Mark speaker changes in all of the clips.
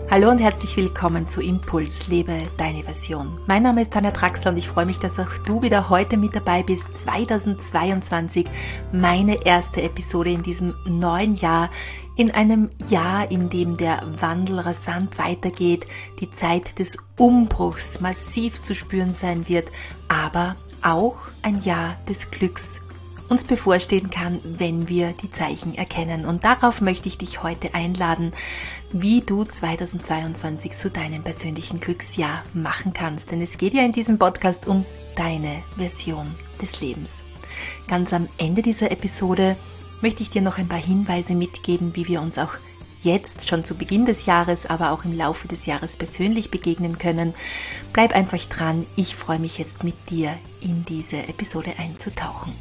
Speaker 1: Hallo und herzlich willkommen zu Impuls, lebe deine Version. Mein Name ist Tanja Traxler und ich freue mich, dass auch du wieder heute mit dabei bist. 2022, meine erste Episode in diesem neuen Jahr, in einem Jahr, in dem der Wandel rasant weitergeht, die Zeit des Umbruchs massiv zu spüren sein wird, aber auch ein Jahr des Glücks uns bevorstehen kann, wenn wir die Zeichen erkennen. Und darauf möchte ich dich heute einladen, wie du 2022 zu deinem persönlichen Glücksjahr machen kannst. Denn es geht ja in diesem Podcast um deine Version des Lebens. Ganz am Ende dieser Episode möchte ich dir noch ein paar Hinweise mitgeben, wie wir uns auch jetzt schon zu Beginn des Jahres, aber auch im Laufe des Jahres persönlich begegnen können. Bleib einfach dran, ich freue mich jetzt mit dir in diese Episode einzutauchen.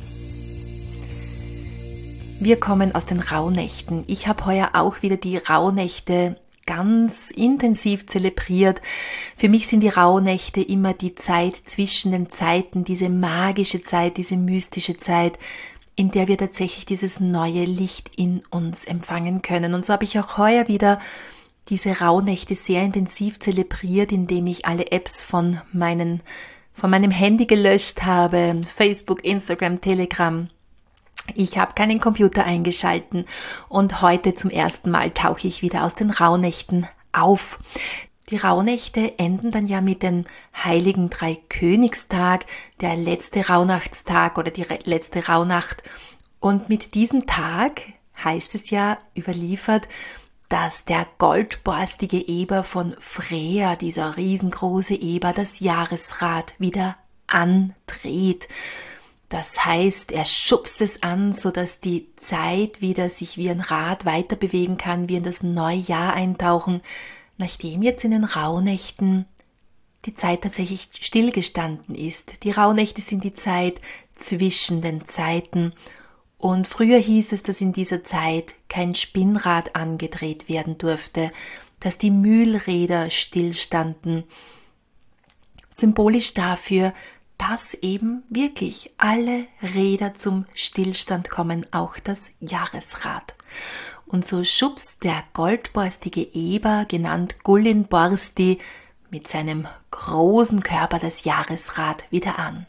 Speaker 1: Wir kommen aus den Rauhnächten. Ich habe heuer auch wieder die Rauhnächte ganz intensiv zelebriert. Für mich sind die Rauhnächte immer die Zeit zwischen den Zeiten, diese magische Zeit, diese mystische Zeit, in der wir tatsächlich dieses neue Licht in uns empfangen können. Und so habe ich auch heuer wieder diese Rauhnächte sehr intensiv zelebriert, indem ich alle Apps von meinem Handy gelöscht habe, Facebook, Instagram, Telegram. Ich habe keinen Computer eingeschalten und heute zum ersten Mal tauche ich wieder aus den Rauhnächten auf. Die Rauhnächte enden dann ja mit dem Heiligen Dreikönigstag, der letzte Rauhnachtstag oder die letzte Rauhnacht. Und mit diesem Tag heißt es ja überliefert, dass der goldborstige Eber von Freya, dieser riesengroße Eber, das Jahresrad wieder andreht. Das heißt, er schubst es an, sodass die Zeit wieder sich wie ein Rad weiter bewegen kann, wir in das neue Jahr eintauchen, nachdem jetzt in den Rauhnächten die Zeit tatsächlich stillgestanden ist. Die Rauhnächte sind die Zeit zwischen den Zeiten und früher hieß es, dass in dieser Zeit kein Spinnrad angedreht werden durfte, dass die Mühlräder stillstanden. Symbolisch dafür, dass eben wirklich alle Räder zum Stillstand kommen, auch das Jahresrad. Und so schubst der goldborstige Eber, genannt Gullinborsti, mit seinem großen Körper das Jahresrad wieder an.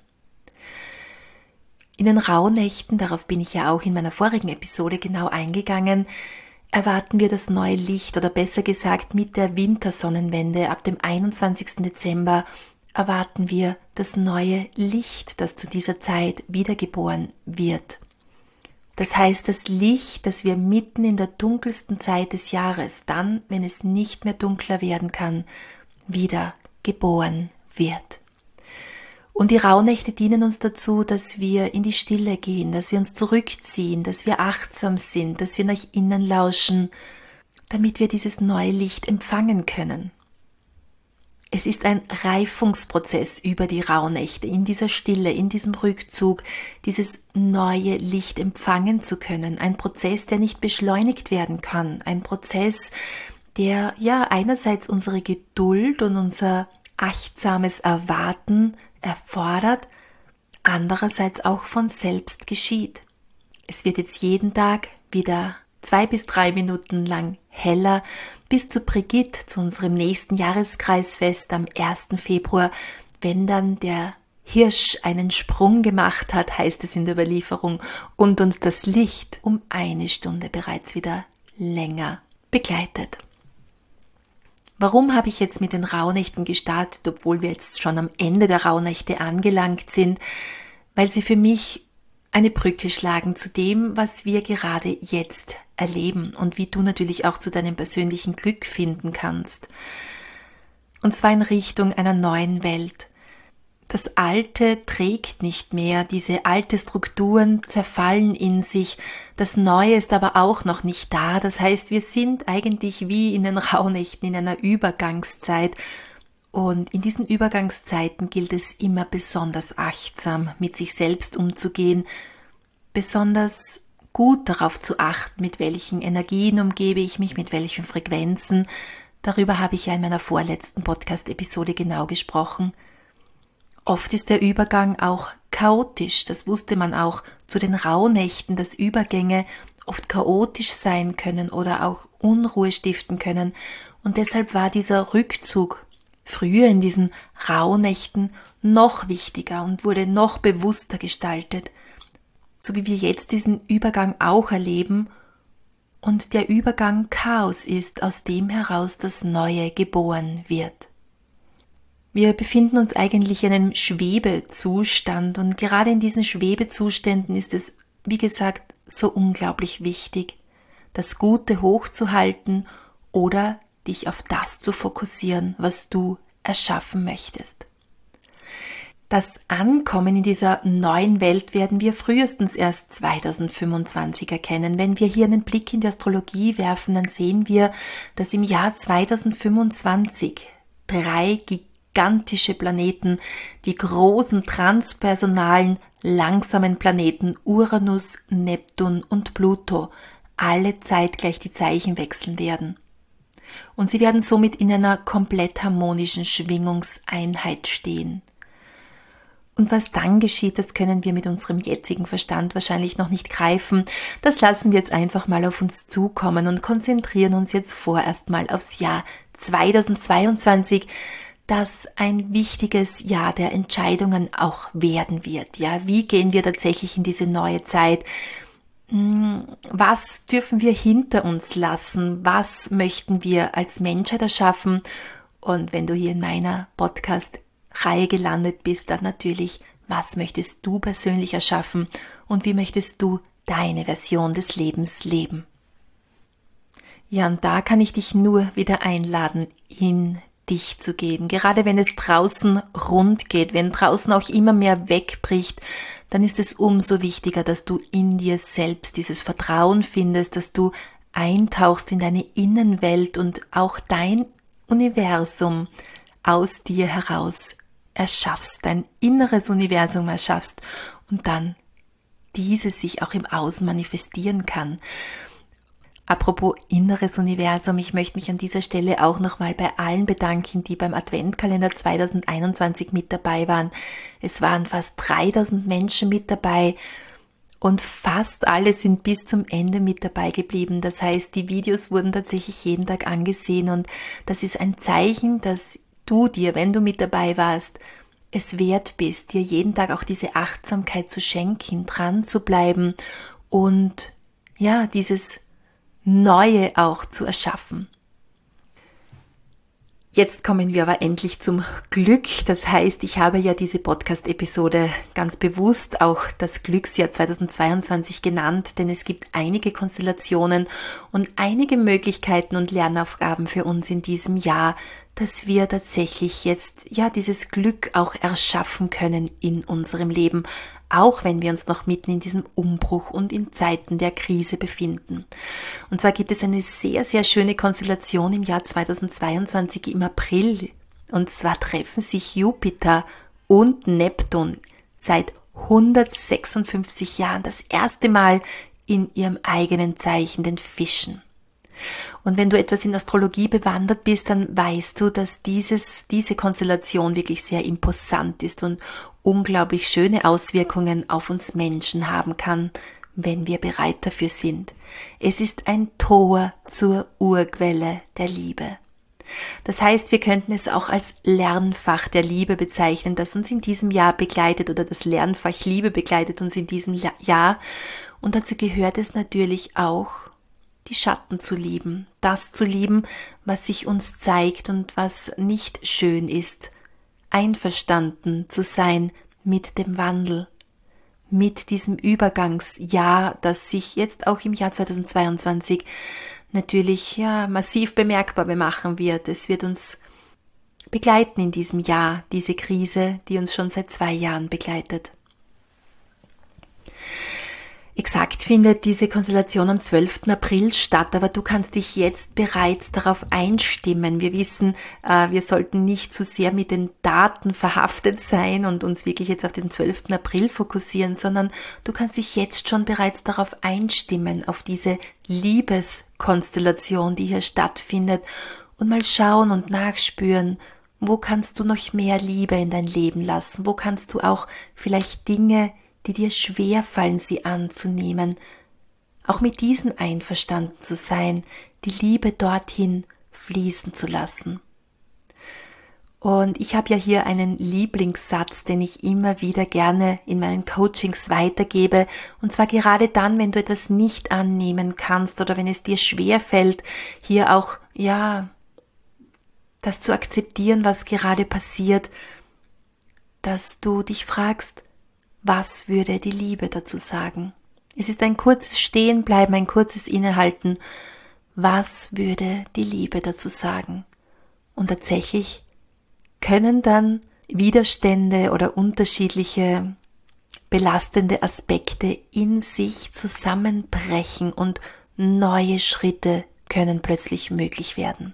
Speaker 1: In den Rauhnächten, darauf bin ich ja auch in meiner vorigen Episode genau eingegangen, erwarten wir das neue Licht oder besser gesagt mit der Wintersonnenwende ab dem 21. Dezember erwarten wir das neue Licht, das zu dieser Zeit wiedergeboren wird. Das heißt, das Licht, das wir mitten in der dunkelsten Zeit des Jahres, dann, wenn es nicht mehr dunkler werden kann, wieder geboren wird. Und die Rauhnächte dienen uns dazu, dass wir in die Stille gehen, dass wir uns zurückziehen, dass wir achtsam sind, dass wir nach innen lauschen, damit wir dieses neue Licht empfangen können. Es ist ein Reifungsprozess über die Rauhnächte, in dieser Stille, in diesem Rückzug, dieses neue Licht empfangen zu können. Ein Prozess, der nicht beschleunigt werden kann. Ein Prozess, der ja einerseits unsere Geduld und unser achtsames Erwarten erfordert, andererseits auch von selbst geschieht. Es wird jetzt jeden Tag wieder 2 bis 3 Minuten lang heller, bis zu Brigitte, zu unserem nächsten Jahreskreisfest am 1. Februar, wenn dann der Hirsch einen Sprung gemacht hat, heißt es in der Überlieferung, und uns das Licht um 1 Stunde bereits wieder länger begleitet. Warum habe ich jetzt mit den Rauhnächten gestartet, obwohl wir jetzt schon am Ende der Rauhnächte angelangt sind? Weil sie für mich eine Brücke schlagen zu dem, was wir gerade jetzt erleben und wie du natürlich auch zu deinem persönlichen Glück finden kannst. Und zwar in Richtung einer neuen Welt. Das Alte trägt nicht mehr, diese alte Strukturen zerfallen in sich, das Neue ist aber auch noch nicht da. Das heißt, wir sind eigentlich wie in den Rauhnächten in einer Übergangszeit. Und in diesen Übergangszeiten gilt es immer besonders achtsam mit sich selbst umzugehen, besonders gut darauf zu achten, mit welchen Energien umgebe ich mich, mit welchen Frequenzen. Darüber habe ich ja in meiner vorletzten Podcast-Episode genau gesprochen. Oft ist der Übergang auch chaotisch, das wusste man auch zu den Rauhnächten, dass Übergänge oft chaotisch sein können oder auch Unruhe stiften können. Und deshalb war dieser Rückzug früher in diesen Rauhnächten noch wichtiger und wurde noch bewusster gestaltet, so wie wir jetzt diesen Übergang auch erleben und der Übergang Chaos ist, aus dem heraus das Neue geboren wird. Wir befinden uns eigentlich in einem Schwebezustand und gerade in diesen Schwebezuständen ist es, wie gesagt, so unglaublich wichtig, das Gute hochzuhalten oder dich auf das zu fokussieren, was du erschaffen möchtest. Das Ankommen in dieser neuen Welt werden wir frühestens erst 2025 erkennen. Wenn wir hier einen Blick in die Astrologie werfen, dann sehen wir, dass im Jahr 2025 3 gigantische Planeten, die großen transpersonalen, langsamen Planeten Uranus, Neptun und Pluto, alle zeitgleich die Zeichen wechseln werden. Und sie werden somit in einer komplett harmonischen Schwingungseinheit stehen. Und was dann geschieht, das können wir mit unserem jetzigen Verstand wahrscheinlich noch nicht greifen. Das lassen wir jetzt einfach mal auf uns zukommen und konzentrieren uns jetzt vorerst mal aufs Jahr 2022, das ein wichtiges Jahr der Entscheidungen auch werden wird. Ja, wie gehen wir tatsächlich in diese neue Zeit? Was dürfen wir hinter uns lassen? Was möchten wir als Menschheit erschaffen? Und wenn du hier in meiner Podcast-Reihe gelandet bist, dann natürlich, was möchtest du persönlich erschaffen und wie möchtest du deine Version des Lebens leben? Ja, und da kann ich dich nur wieder einladen, in dich zu gehen. Gerade wenn es draußen rund geht, wenn draußen auch immer mehr wegbricht, dann ist es umso wichtiger, dass du in dir selbst dieses Vertrauen findest, dass du eintauchst in deine Innenwelt und auch dein Universum aus dir heraus erschaffst, dein inneres Universum erschaffst und dann dieses sich auch im Außen manifestieren kann. Apropos inneres Universum, ich möchte mich an dieser Stelle auch nochmal bei allen bedanken, die beim Adventkalender 2021 mit dabei waren. Es waren fast 3000 Menschen mit dabei und fast alle sind bis zum Ende mit dabei geblieben. Das heißt, die Videos wurden tatsächlich jeden Tag angesehen und das ist ein Zeichen, dass du dir, wenn du mit dabei warst, es wert bist, dir jeden Tag auch diese Achtsamkeit zu schenken, dran zu bleiben und ja, dieses Neue auch zu erschaffen. Jetzt kommen wir aber endlich zum Glück. Das heißt, ich habe ja diese Podcast-Episode ganz bewusst auch das Glücksjahr 2022 genannt, denn es gibt einige Konstellationen und einige Möglichkeiten und Lernaufgaben für uns in diesem Jahr, dass wir tatsächlich jetzt ja dieses Glück auch erschaffen können in unserem Leben, auch wenn wir uns noch mitten in diesem Umbruch und in Zeiten der Krise befinden. Und zwar gibt es eine sehr, sehr schöne Konstellation im Jahr 2022 im April. Und zwar treffen sich Jupiter und Neptun seit 156 Jahren das erste Mal in ihrem eigenen Zeichen, den Fischen. Und wenn du etwas in Astrologie bewandert bist, dann weißt du, dass diese Konstellation wirklich sehr imposant ist und unglaublich schöne Auswirkungen auf uns Menschen haben kann, wenn wir bereit dafür sind. Es ist ein Tor zur Urquelle der Liebe. Das heißt, wir könnten es auch als Lernfach der Liebe bezeichnen, das uns in diesem Jahr begleitet, oder das Lernfach Liebe begleitet uns in diesem Jahr. Und dazu gehört es natürlich auch, die Schatten zu lieben, das zu lieben, was sich uns zeigt und was nicht schön ist, einverstanden zu sein mit dem Wandel, mit diesem Übergangsjahr, das sich jetzt auch im Jahr 2022 natürlich ja massiv bemerkbar machen wird. Es wird uns begleiten in diesem Jahr, diese Krise, die uns schon seit 2 Jahren begleitet. Exakt findet diese Konstellation am 12. April statt, aber du kannst dich jetzt bereits darauf einstimmen. Wir wissen, wir sollten nicht zu sehr mit den Daten verhaftet sein und uns wirklich jetzt auf den 12. April fokussieren, sondern du kannst dich jetzt schon bereits darauf einstimmen, auf diese Liebeskonstellation, die hier stattfindet, und mal schauen und nachspüren, wo kannst du noch mehr Liebe in dein Leben lassen, wo kannst du auch vielleicht Dinge, die dir schwer fallen, sie anzunehmen, auch mit diesen einverstanden zu sein, die Liebe dorthin fließen zu lassen. Und ich habe ja hier einen Lieblingssatz, den ich immer wieder gerne in meinen Coachings weitergebe. Und zwar gerade dann, wenn du etwas nicht annehmen kannst oder wenn es dir schwerfällt, hier auch, das zu akzeptieren, was gerade passiert, dass du dich fragst, was würde die Liebe dazu sagen? Es ist ein kurzes Stehenbleiben, ein kurzes Innehalten. Was würde die Liebe dazu sagen? Und tatsächlich können dann Widerstände oder unterschiedliche belastende Aspekte in sich zusammenbrechen und neue Schritte können plötzlich möglich werden.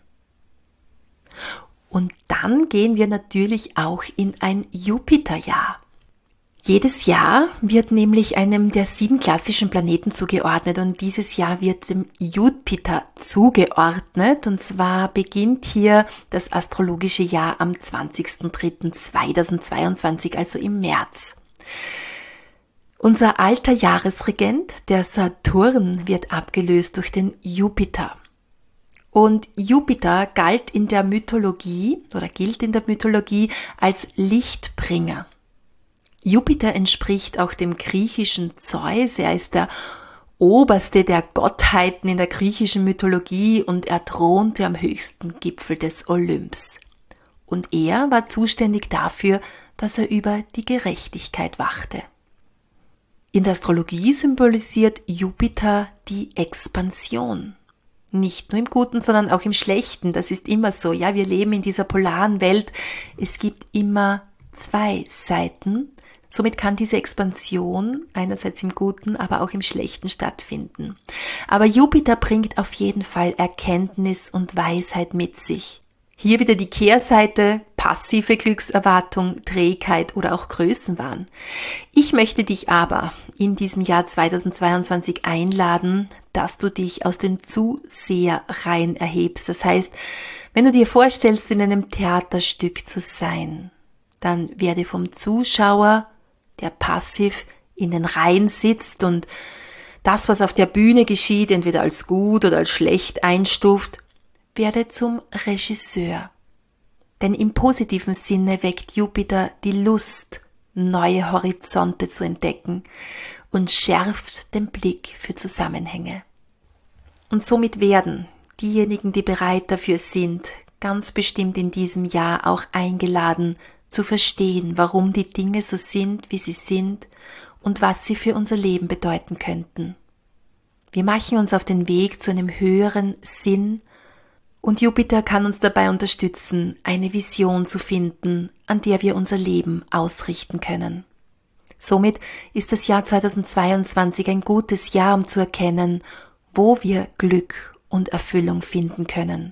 Speaker 1: Und dann gehen wir natürlich auch in ein Jupiterjahr. Jedes Jahr wird nämlich einem der 7 klassischen Planeten zugeordnet und dieses Jahr wird dem Jupiter zugeordnet und zwar beginnt hier das astrologische Jahr am 20.03.2022, also im März. Unser alter Jahresregent, der Saturn, wird abgelöst durch den Jupiter. Und Jupiter gilt in der Mythologie als Lichtbringer. Jupiter entspricht auch dem griechischen Zeus, er ist der oberste der Gottheiten in der griechischen Mythologie und er thronte am höchsten Gipfel des Olymps. Und er war zuständig dafür, dass er über die Gerechtigkeit wachte. In der Astrologie symbolisiert Jupiter die Expansion. Nicht nur im Guten, sondern auch im Schlechten. Das ist immer so. Ja, wir leben in dieser polaren Welt. Es gibt immer 2 Seiten. Somit kann diese Expansion einerseits im Guten, aber auch im Schlechten stattfinden. Aber Jupiter bringt auf jeden Fall Erkenntnis und Weisheit mit sich. Hier wieder die Kehrseite, passive Glückserwartung, Trägheit oder auch Größenwahn. Ich möchte dich aber in diesem Jahr 2022 einladen, dass du dich aus den Zuseherreihen erhebst. Das heißt, wenn du dir vorstellst, in einem Theaterstück zu sein, dann werde vom Zuschauer, der passiv in den Reihen sitzt und das, was auf der Bühne geschieht, entweder als gut oder als schlecht einstuft, werde zum Regisseur. Denn im positiven Sinne weckt Jupiter die Lust, neue Horizonte zu entdecken und schärft den Blick für Zusammenhänge. Und somit werden diejenigen, die bereit dafür sind, ganz bestimmt in diesem Jahr auch eingeladen, zu verstehen, warum die Dinge so sind, wie sie sind und was sie für unser Leben bedeuten könnten. Wir machen uns auf den Weg zu einem höheren Sinn und Jupiter kann uns dabei unterstützen, eine Vision zu finden, an der wir unser Leben ausrichten können. Somit ist das Jahr 2022 ein gutes Jahr, um zu erkennen, wo wir Glück und Erfüllung finden können.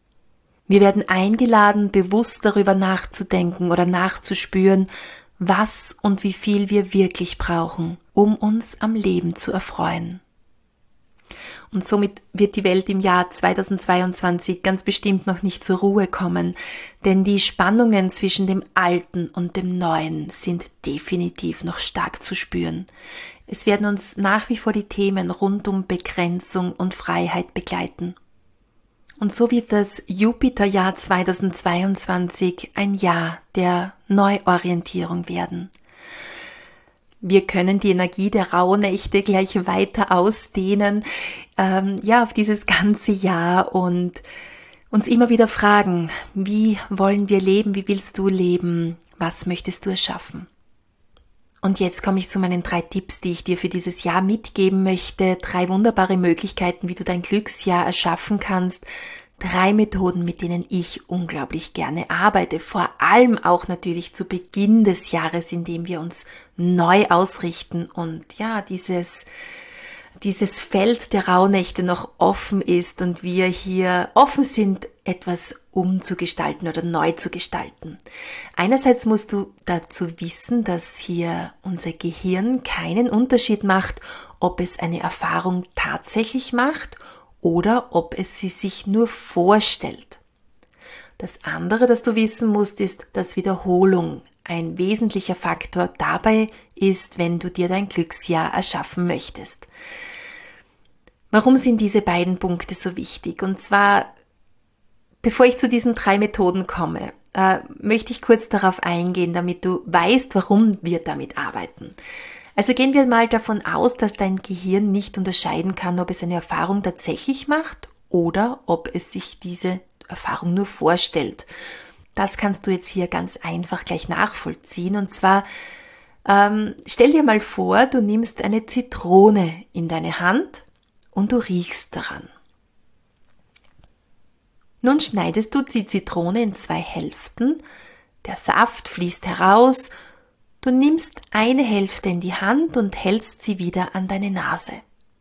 Speaker 1: Wir werden eingeladen, bewusst darüber nachzudenken oder nachzuspüren, was und wie viel wir wirklich brauchen, um uns am Leben zu erfreuen. Und somit wird die Welt im Jahr 2022 ganz bestimmt noch nicht zur Ruhe kommen, denn die Spannungen zwischen dem Alten und dem Neuen sind definitiv noch stark zu spüren. Es werden uns nach wie vor die Themen rund um Begrenzung und Freiheit begleiten. Und so wird das Jupiterjahr 2022 ein Jahr der Neuorientierung werden. Wir können die Energie der Rauhnächte gleich weiter ausdehnen, auf dieses ganze Jahr und uns immer wieder fragen, wie wollen wir leben, wie willst du leben, was möchtest du erschaffen? Und jetzt komme ich zu meinen 3 Tipps, die ich dir für dieses Jahr mitgeben möchte. 3 wunderbare Möglichkeiten, wie du dein Glücksjahr erschaffen kannst. 3 Methoden, mit denen ich unglaublich gerne arbeite. Vor allem auch natürlich zu Beginn des Jahres, in dem wir uns neu ausrichten und dieses Feld der Rauhnächte noch offen ist und wir hier offen sind, etwas umzugestalten oder neu zu gestalten. Einerseits musst du dazu wissen, dass hier unser Gehirn keinen Unterschied macht, ob es eine Erfahrung tatsächlich macht oder ob es sie sich nur vorstellt. Das andere, das du wissen musst, ist, dass Wiederholung ein wesentlicher Faktor dabei ist, wenn du dir dein Glücksjahr erschaffen möchtest. Warum sind diese beiden Punkte so wichtig? Und zwar Bevor ich zu diesen 3 Methoden komme, möchte ich kurz darauf eingehen, damit du weißt, warum wir damit arbeiten. Also gehen wir mal davon aus, dass dein Gehirn nicht unterscheiden kann, ob es eine Erfahrung tatsächlich macht oder ob es sich diese Erfahrung nur vorstellt. Das kannst du jetzt hier ganz einfach gleich nachvollziehen. Und zwar, stell dir mal vor, du nimmst eine Zitrone in deine Hand und du riechst daran. Nun schneidest du die Zitrone in 2 Hälften, der Saft fließt heraus, du nimmst eine Hälfte in die Hand und hältst sie wieder an deine Nase.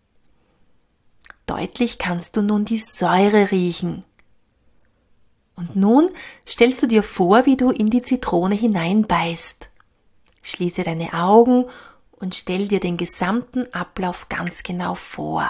Speaker 1: Deutlich kannst du nun die Säure riechen. Und nun stellst du dir vor, wie du in die Zitrone hineinbeißt. Schließe deine Augen und stell dir den gesamten Ablauf ganz genau vor.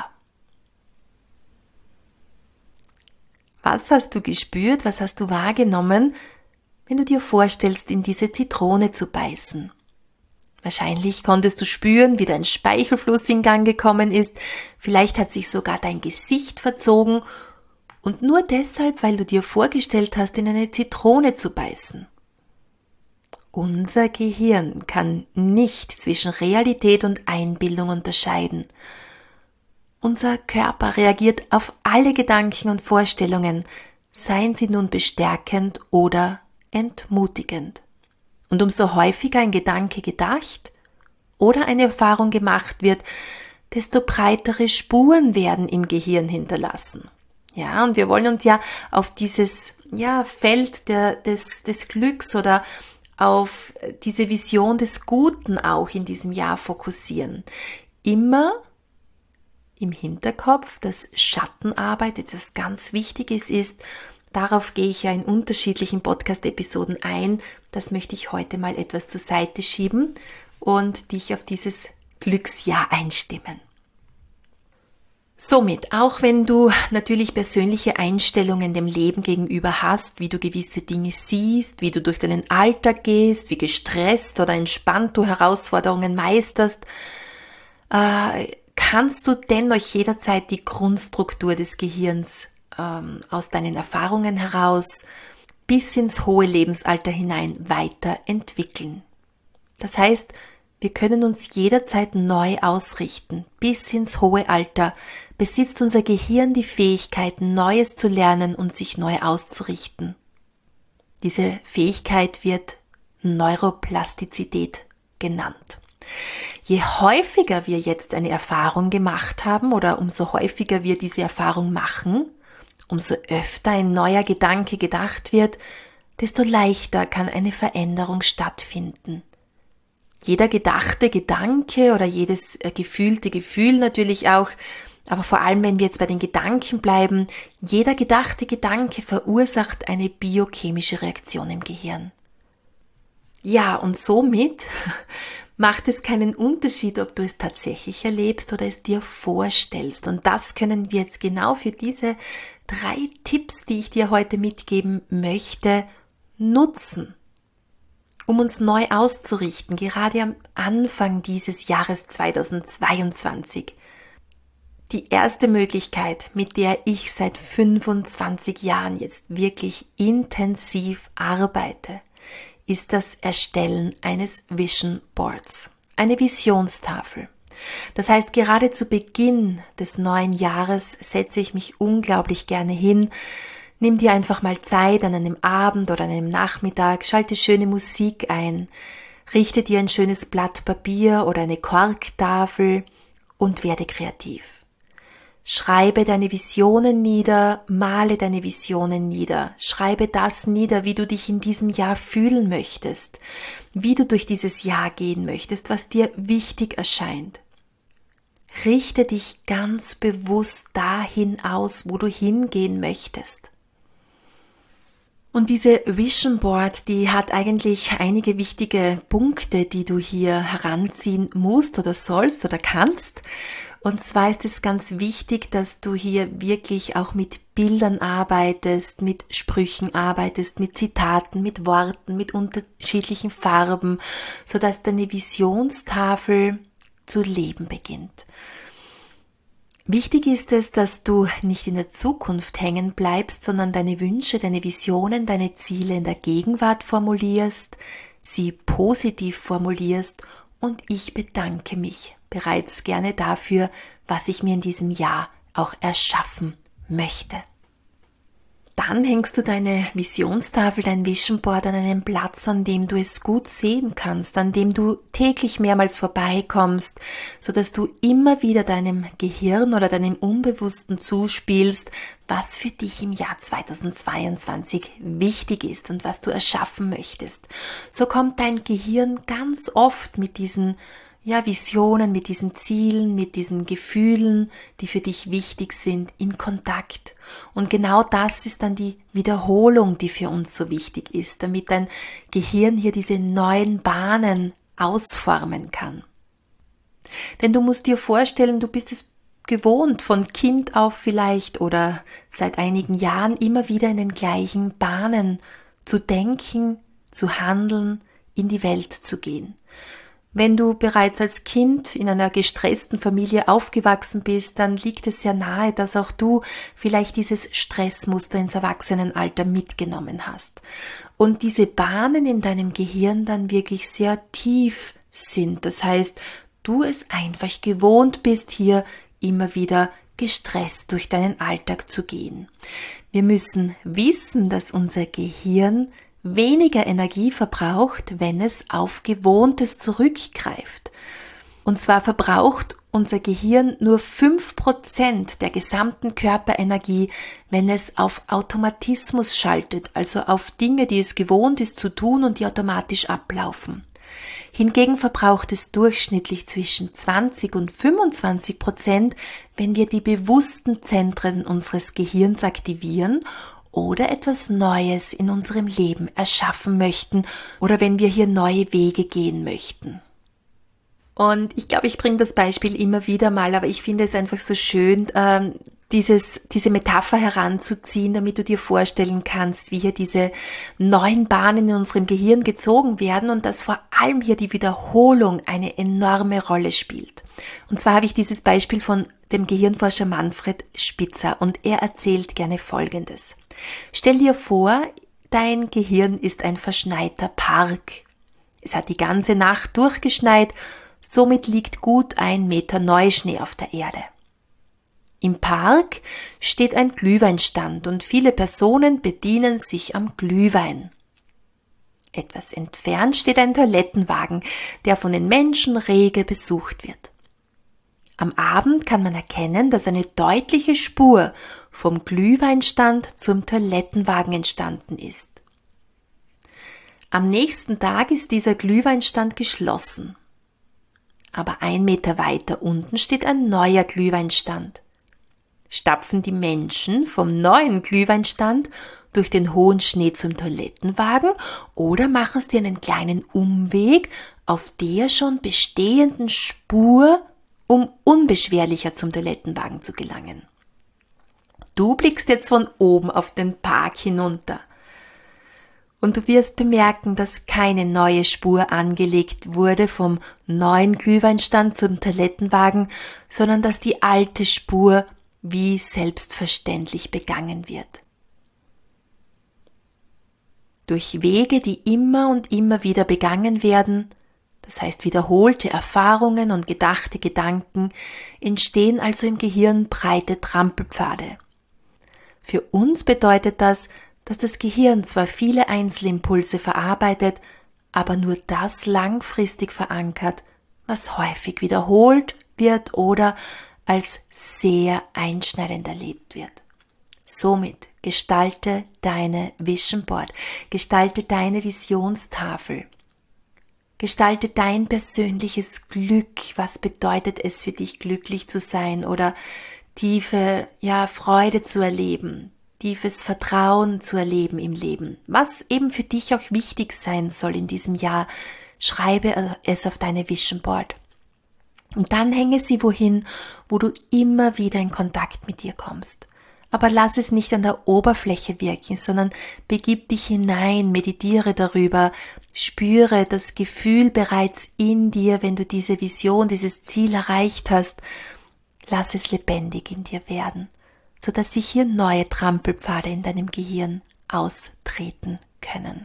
Speaker 1: Was hast du gespürt, was hast du wahrgenommen, wenn du dir vorstellst, in diese Zitrone zu beißen? Wahrscheinlich konntest du spüren, wie dein Speichelfluss in Gang gekommen ist, vielleicht hat sich sogar dein Gesicht verzogen und nur deshalb, weil du dir vorgestellt hast, in eine Zitrone zu beißen. Unser Gehirn kann nicht zwischen Realität und Einbildung unterscheiden. Unser Körper reagiert auf alle Gedanken und Vorstellungen, seien sie nun bestärkend oder entmutigend. Und umso häufiger ein Gedanke gedacht oder eine Erfahrung gemacht wird, desto breitere Spuren werden im Gehirn hinterlassen. Ja, und wir wollen uns ja auf dieses Feld des Glücks oder auf diese Vision des Guten auch in diesem Jahr fokussieren. Immer im Hinterkopf, dass Schattenarbeit etwas ganz Wichtiges ist. Darauf gehe ich ja in unterschiedlichen Podcast-Episoden ein. Das möchte ich heute mal etwas zur Seite schieben und dich auf dieses Glücksjahr einstimmen. Somit, auch wenn du natürlich persönliche Einstellungen dem Leben gegenüber hast, wie du gewisse Dinge siehst, wie du durch deinen Alltag gehst, wie gestresst oder entspannt du Herausforderungen meisterst, kannst du dennoch jederzeit die Grundstruktur des Gehirns aus deinen Erfahrungen heraus bis ins hohe Lebensalter hinein weiterentwickeln. Das heißt, wir können uns jederzeit neu ausrichten. Bis ins hohe Alter besitzt unser Gehirn die Fähigkeit, Neues zu lernen und sich neu auszurichten. Diese Fähigkeit wird Neuroplastizität genannt. Je häufiger wir jetzt eine Erfahrung gemacht haben oder umso häufiger wir diese Erfahrung machen, umso öfter ein neuer Gedanke gedacht wird, desto leichter kann eine Veränderung stattfinden. Jeder gedachte Gedanke oder jedes gefühlte Gefühl natürlich auch, aber vor allem, wenn wir jetzt bei den Gedanken bleiben, jeder gedachte Gedanke verursacht eine biochemische Reaktion im Gehirn. Ja, und somit macht es keinen Unterschied, ob du es tatsächlich erlebst oder es dir vorstellst. Und das können wir jetzt genau für diese 3 Tipps, die ich dir heute mitgeben möchte, nutzen, um uns neu auszurichten, gerade am Anfang dieses Jahres 2022. Die erste Möglichkeit, mit der ich seit 25 Jahren jetzt wirklich intensiv arbeite, ist das Erstellen eines Vision Boards, eine Visionstafel. Das heißt, gerade zu Beginn des neuen Jahres setze ich mich unglaublich gerne hin. Nimm dir einfach mal Zeit an einem Abend oder an einem Nachmittag, schalte schöne Musik ein, richte dir ein schönes Blatt Papier oder eine Korktafel und werde kreativ. Schreibe deine Visionen nieder, male deine Visionen nieder, schreibe das nieder, wie du dich in diesem Jahr fühlen möchtest, wie du durch dieses Jahr gehen möchtest, was dir wichtig erscheint. Richte dich ganz bewusst dahin aus, wo du hingehen möchtest. Und diese Vision Board, die hat eigentlich einige wichtige Punkte, die du hier heranziehen musst oder sollst oder kannst. Und zwar ist es ganz wichtig, dass du hier wirklich auch mit Bildern arbeitest, mit Sprüchen arbeitest, mit Zitaten, mit Worten, mit unterschiedlichen Farben, sodass deine Visionstafel zu leben beginnt. Wichtig ist es, dass du nicht in der Zukunft hängen bleibst, sondern deine Wünsche, deine Visionen, deine Ziele in der Gegenwart formulierst, sie positiv formulierst und ich bedanke mich bereits gerne dafür, was ich mir in diesem Jahr auch erschaffen möchte. Dann hängst du deine Visionstafel, dein Vision Board an einem Platz, an dem du es gut sehen kannst, an dem du täglich mehrmals vorbeikommst, sodass du immer wieder deinem Gehirn oder deinem Unbewussten zuspielst, was für dich im Jahr 2022 wichtig ist und was du erschaffen möchtest. So kommt dein Gehirn ganz oft mit diesen Visionen, mit diesen Zielen, mit diesen Gefühlen, die für dich wichtig sind, in Kontakt. Und genau das ist dann die Wiederholung, die für uns so wichtig ist, damit dein Gehirn hier diese neuen Bahnen ausformen kann. Denn du musst dir vorstellen, du bist es gewohnt, von Kind auf vielleicht oder seit einigen Jahren immer wieder in den gleichen Bahnen zu denken, zu handeln, in die Welt zu gehen. Wenn du bereits als Kind in einer gestressten Familie aufgewachsen bist, dann liegt es sehr nahe, dass auch du vielleicht dieses Stressmuster ins Erwachsenenalter mitgenommen hast. Und diese Bahnen in deinem Gehirn dann wirklich sehr tief sind. Das heißt, du es einfach gewohnt bist, hier immer wieder gestresst durch deinen Alltag zu gehen. Wir müssen wissen, dass unser Gehirn weniger Energie verbraucht, wenn es auf Gewohntes zurückgreift. Und zwar verbraucht unser Gehirn nur 5% der gesamten Körperenergie, wenn es auf Automatismus schaltet, also auf Dinge, die es gewohnt ist zu tun und die automatisch ablaufen. Hingegen verbraucht es durchschnittlich zwischen 20 und 25%, wenn wir die bewussten Zentren unseres Gehirns aktivieren oder etwas Neues in unserem Leben erschaffen möchten oder wenn wir hier neue Wege gehen möchten. Und ich glaube, ich bringe das Beispiel immer wieder mal, aber ich finde es einfach so schön, diese Metapher heranzuziehen, damit du dir vorstellen kannst, wie hier diese neuen Bahnen in unserem Gehirn gezogen werden und dass vor allem hier die Wiederholung eine enorme Rolle spielt. Und zwar habe ich dieses Beispiel von dem Gehirnforscher Manfred Spitzer und er erzählt gerne Folgendes. Stell dir vor, dein Gehirn ist ein verschneiter Park. Es hat die ganze Nacht durchgeschneit, somit liegt gut 1 Meter Neuschnee auf der Erde. Im Park steht ein Glühweinstand und viele Personen bedienen sich am Glühwein. Etwas entfernt steht ein Toilettenwagen, der von den Menschen rege besucht wird. Am Abend kann man erkennen, dass eine deutliche Spur vom Glühweinstand zum Toilettenwagen entstanden ist. Am nächsten Tag ist dieser Glühweinstand geschlossen. Aber 1 Meter weiter unten steht ein neuer Glühweinstand. Stapfen die Menschen vom neuen Glühweinstand durch den hohen Schnee zum Toilettenwagen oder machen sie einen kleinen Umweg auf der schon bestehenden Spur, um unbeschwerlicher zum Toilettenwagen zu gelangen? Du blickst jetzt von oben auf den Park hinunter und du wirst bemerken, dass keine neue Spur angelegt wurde vom neuen Glühweinstand zum Toilettenwagen, sondern dass die alte Spur wie selbstverständlich begangen wird. Durch Wege, die immer und immer wieder begangen werden, das heißt wiederholte Erfahrungen und gedachte Gedanken, entstehen also im Gehirn breite Trampelpfade. Für uns bedeutet das, dass das Gehirn zwar viele Einzelimpulse verarbeitet, aber nur das langfristig verankert, was häufig wiederholt wird oder als sehr einschneidend erlebt wird. Somit gestalte deine Vision Board, gestalte deine Visionstafel, gestalte dein persönliches Glück. Was bedeutet es für dich, glücklich zu sein oder tiefe Freude zu erleben, tiefes Vertrauen zu erleben im Leben? Was eben für dich auch wichtig sein soll in diesem Jahr, schreibe es auf deine Vision Board. Und dann hänge sie wohin, wo du immer wieder in Kontakt mit dir kommst. Aber lass es nicht an der Oberfläche wirken, sondern begib dich hinein, meditiere darüber, spüre das Gefühl bereits in dir, wenn du diese Vision, dieses Ziel erreicht hast. lass es lebendig in dir werden, sodass sich hier neue Trampelpfade in deinem Gehirn austreten können.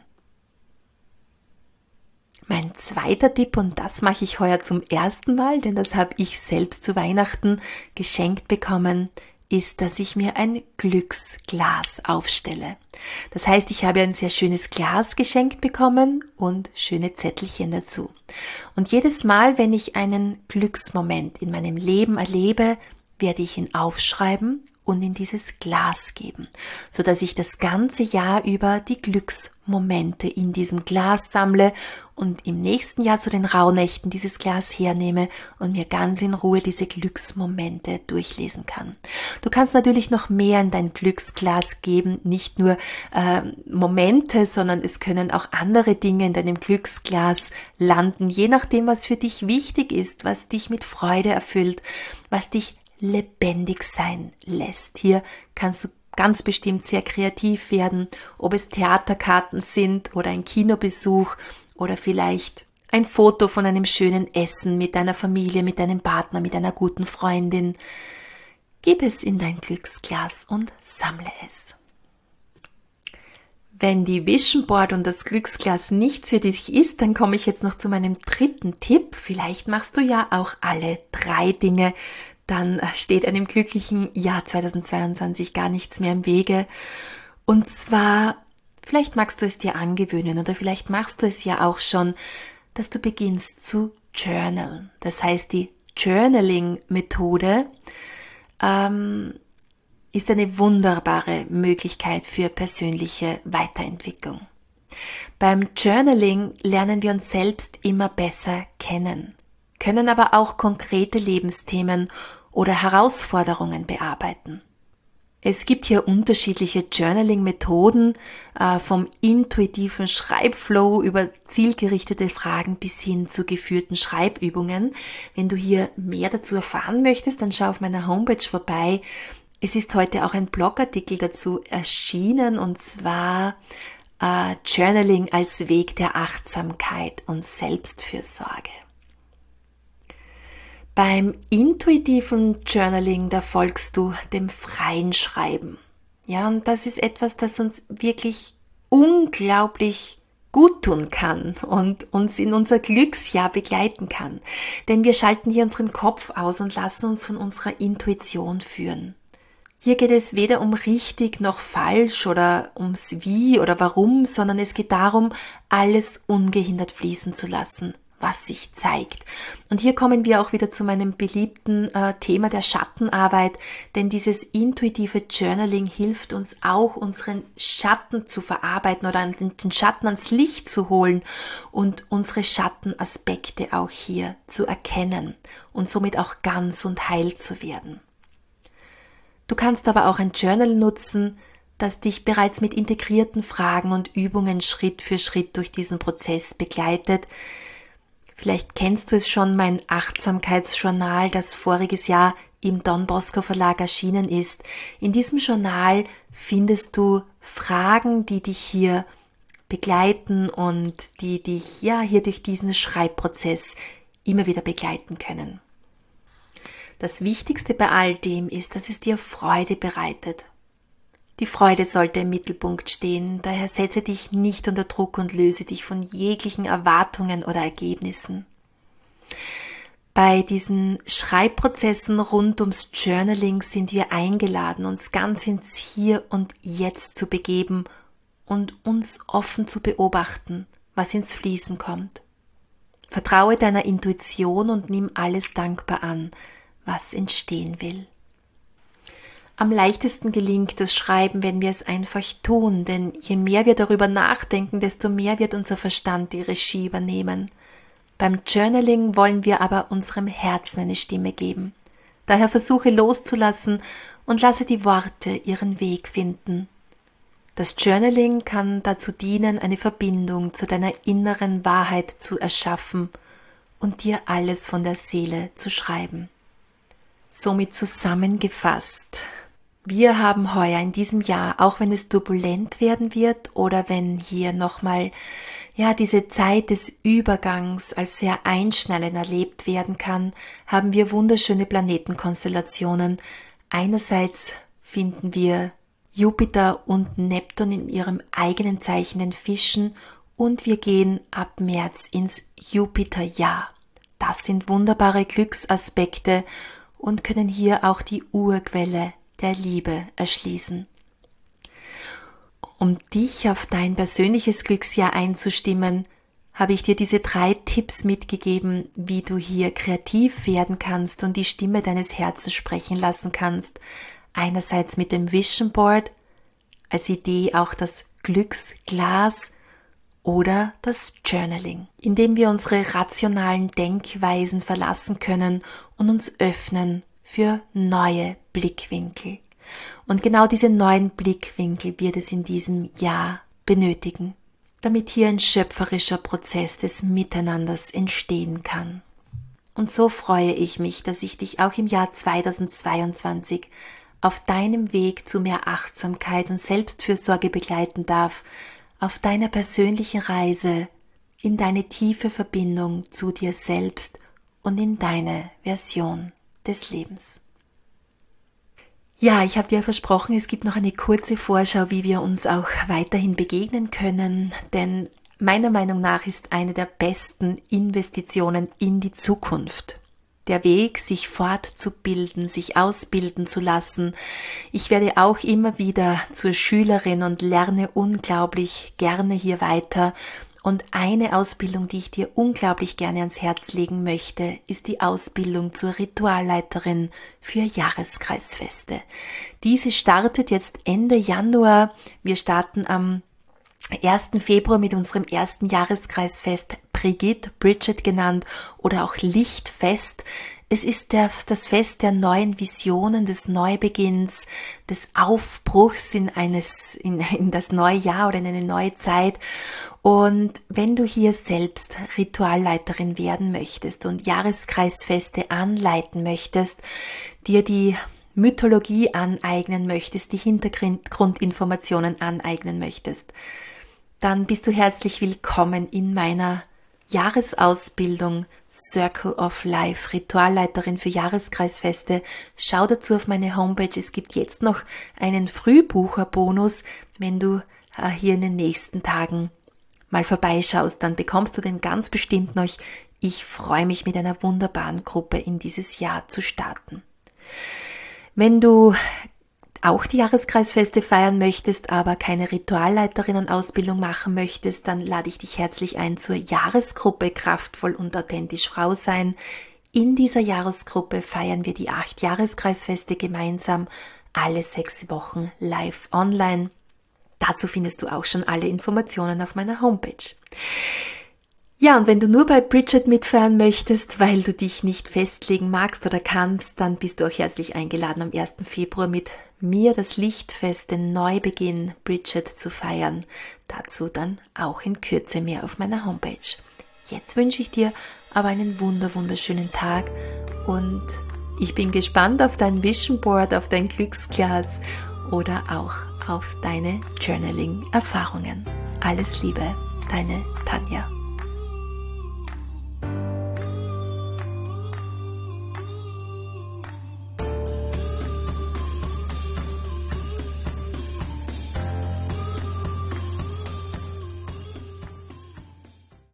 Speaker 1: Mein zweiter Tipp, und das mache ich heuer zum ersten Mal, denn das habe ich selbst zu Weihnachten geschenkt bekommen, ist, dass ich mir ein Glücksglas aufstelle. Das heißt, ich habe ein sehr schönes Glas geschenkt bekommen und schöne Zettelchen dazu. Und jedes Mal, wenn ich einen Glücksmoment in meinem Leben erlebe, werde ich ihn aufschreiben und in dieses Glas geben, so dass ich das ganze Jahr über die Glücksmomente in diesem Glas sammle und im nächsten Jahr zu den Rauhnächten dieses Glas hernehme und mir ganz in Ruhe diese Glücksmomente durchlesen kann. Du kannst natürlich noch mehr in dein Glücksglas geben, nicht nur Momente, sondern es können auch andere Dinge in deinem Glücksglas landen, je nachdem, was für dich wichtig ist, was dich mit Freude erfüllt, was dich lebendig sein lässt. Hier kannst du ganz bestimmt sehr kreativ werden, ob es Theaterkarten sind oder ein Kinobesuch oder vielleicht ein Foto von einem schönen Essen mit deiner Familie, mit deinem Partner, mit einer guten Freundin. Gib es in dein Glücksglas und sammle es. Wenn die Vision Board und das Glücksglas nichts für dich ist, dann komme ich jetzt noch zu meinem dritten Tipp. Vielleicht machst du ja auch alle 3 Dinge, dann steht einem glücklichen Jahr 2022 gar nichts mehr im Wege. Und zwar, vielleicht magst du es dir angewöhnen oder vielleicht machst du es ja auch schon, dass du beginnst zu journalen. Das heißt, die Journaling-Methode ist eine wunderbare Möglichkeit für persönliche Weiterentwicklung. Beim Journaling lernen wir uns selbst immer besser kennen, können aber auch konkrete Lebensthemen oder Herausforderungen bearbeiten. Es gibt hier unterschiedliche Journaling-Methoden, vom intuitiven Schreibflow über zielgerichtete Fragen bis hin zu geführten Schreibübungen. Wenn du hier mehr dazu erfahren möchtest, dann schau auf meiner Homepage vorbei. Es ist heute auch ein Blogartikel dazu erschienen, und zwar Journaling als Weg der Achtsamkeit und Selbstfürsorge. Beim intuitiven Journaling, da folgst du dem freien Schreiben. Ja, und das ist etwas, das uns wirklich unglaublich gut tun kann und uns in unser Glücksjahr begleiten kann. Denn wir schalten hier unseren Kopf aus und lassen uns von unserer Intuition führen. Hier geht es weder um richtig noch falsch oder ums Wie oder Warum, sondern es geht darum, alles ungehindert fließen zu lassen, was sich zeigt. Und hier kommen wir auch wieder zu meinem beliebten Thema der Schattenarbeit, denn dieses intuitive Journaling hilft uns auch, unseren Schatten zu verarbeiten oder den Schatten ans Licht zu holen und unsere Schattenaspekte auch hier zu erkennen und somit auch ganz und heil zu werden. Du kannst aber auch ein Journal nutzen, das dich bereits mit integrierten Fragen und Übungen Schritt für Schritt durch diesen Prozess begleitet. Vielleicht kennst du es schon, mein Achtsamkeitsjournal, das voriges Jahr im Don Bosco Verlag erschienen ist. In diesem Journal findest du Fragen, die dich hier begleiten und die dich hier durch diesen Schreibprozess immer wieder begleiten können. Das Wichtigste bei all dem ist, dass es dir Freude bereitet. Die Freude sollte im Mittelpunkt stehen, daher setze dich nicht unter Druck und löse dich von jeglichen Erwartungen oder Ergebnissen. Bei diesen Schreibprozessen rund ums Journaling sind wir eingeladen, uns ganz ins Hier und Jetzt zu begeben und uns offen zu beobachten, was ins Fließen kommt. Vertraue deiner Intuition und nimm alles dankbar an, was entstehen will. Am leichtesten gelingt das Schreiben, wenn wir es einfach tun, denn je mehr wir darüber nachdenken, desto mehr wird unser Verstand die Regie übernehmen. Beim Journaling wollen wir aber unserem Herzen eine Stimme geben. Daher versuche loszulassen und lasse die Worte ihren Weg finden. Das Journaling kann dazu dienen, eine Verbindung zu deiner inneren Wahrheit zu erschaffen und dir alles von der Seele zu schreiben. Somit zusammengefasst: Wir haben heuer in diesem Jahr, auch wenn es turbulent werden wird oder wenn hier nochmal ja, diese Zeit des Übergangs als sehr einschneidend erlebt werden kann, haben wir wunderschöne Planetenkonstellationen. Einerseits finden wir Jupiter und Neptun in ihrem eigenen Zeichen, den Fischen, und wir gehen ab März ins Jupiterjahr. Das sind wunderbare Glücksaspekte und können hier auch die Urquelle der Liebe erschließen. Um dich auf dein persönliches Glücksjahr einzustimmen, habe ich dir diese 3 Tipps mitgegeben, wie du hier kreativ werden kannst und die Stimme deines Herzens sprechen lassen kannst. Einerseits mit dem Vision Board, als Idee auch das Glücksglas oder das Journaling, indem wir unsere rationalen Denkweisen verlassen können und uns öffnen für neue Blickwinkel. Und genau diese neuen Blickwinkel wird es in diesem Jahr benötigen, damit hier ein schöpferischer Prozess des Miteinanders entstehen kann. Und so freue ich mich, dass ich dich auch im Jahr 2022 auf deinem Weg zu mehr Achtsamkeit und Selbstfürsorge begleiten darf, auf deiner persönlichen Reise in deine tiefe Verbindung zu dir selbst und in deine Version des Lebens. Ja, ich habe dir versprochen, es gibt noch eine kurze Vorschau, wie wir uns auch weiterhin begegnen können, denn meiner Meinung nach ist eine der besten Investitionen in die Zukunft der Weg, sich fortzubilden, sich ausbilden zu lassen. Ich werde auch immer wieder zur Schülerin und lerne unglaublich gerne hier weiter. Und eine Ausbildung, die ich dir unglaublich gerne ans Herz legen möchte, ist die Ausbildung zur Ritualleiterin für Jahreskreisfeste. Diese startet jetzt Ende Januar. Wir starten am 1. Februar mit unserem ersten Jahreskreisfest Bridget genannt oder auch Lichtfest. Es ist das Fest der neuen Visionen, des Neubeginns, des Aufbruchs in das neue Jahr oder in eine neue Zeit. Und wenn du hier selbst Ritualleiterin werden möchtest und Jahreskreisfeste anleiten möchtest, dir die Mythologie aneignen möchtest, die Hintergrundinformationen aneignen möchtest, dann bist du herzlich willkommen in meiner Jahresausbildung Circle of Life, Ritualleiterin für Jahreskreisfeste. Schau dazu auf meine Homepage. Es gibt jetzt noch einen Frühbucherbonus. Wenn du hier in den nächsten Tagen mal vorbeischaust, dann bekommst du den ganz bestimmt noch. Ich freue mich, mit einer wunderbaren Gruppe in dieses Jahr zu starten. Wenn du auch die Jahreskreisfeste feiern möchtest, aber keine Ritualleiterinnen-Ausbildung machen möchtest, dann lade ich dich herzlich ein zur Jahresgruppe Kraftvoll und authentisch Frau sein. In dieser Jahresgruppe feiern wir die 8 Jahreskreisfeste gemeinsam, alle 6 Wochen live online. Dazu findest du auch schon alle Informationen auf meiner Homepage. Ja, und wenn du nur bei Bridget mitfeiern möchtest, weil du dich nicht festlegen magst oder kannst, dann bist du auch herzlich eingeladen, am 1. Februar mit mir das Lichtfest, den Neubeginn Bridget zu feiern. Dazu dann auch in Kürze mehr auf meiner Homepage. Jetzt wünsche ich dir aber einen wunderschönen Tag und ich bin gespannt auf dein Vision Board, auf dein Glücksglas oder auch auf deine Journaling-Erfahrungen. Alles Liebe, deine Tanja.